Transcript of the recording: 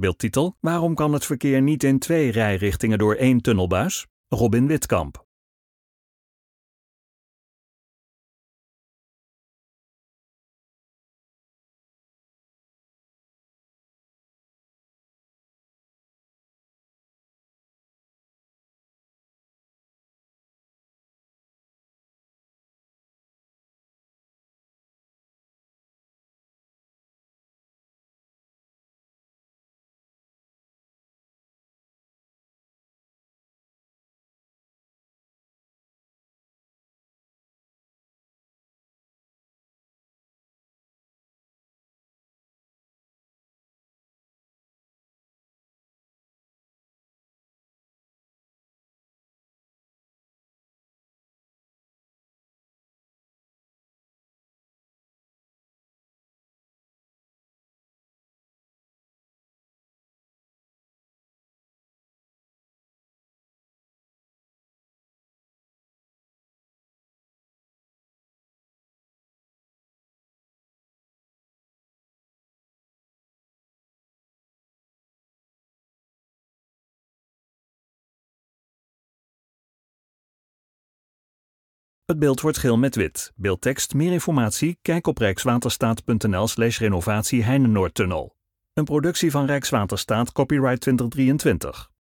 Beeldtitel: Waarom kan het verkeer niet in 2 rijrichtingen door 1 tunnelbuis? Robin Witkamp. Het beeld wordt geel met wit. Beeldtekst: meer informatie? Kijk op rijkswaterstaat.nl/renovatie Heinenoordtunnel. Een productie van Rijkswaterstaat, copyright 2023.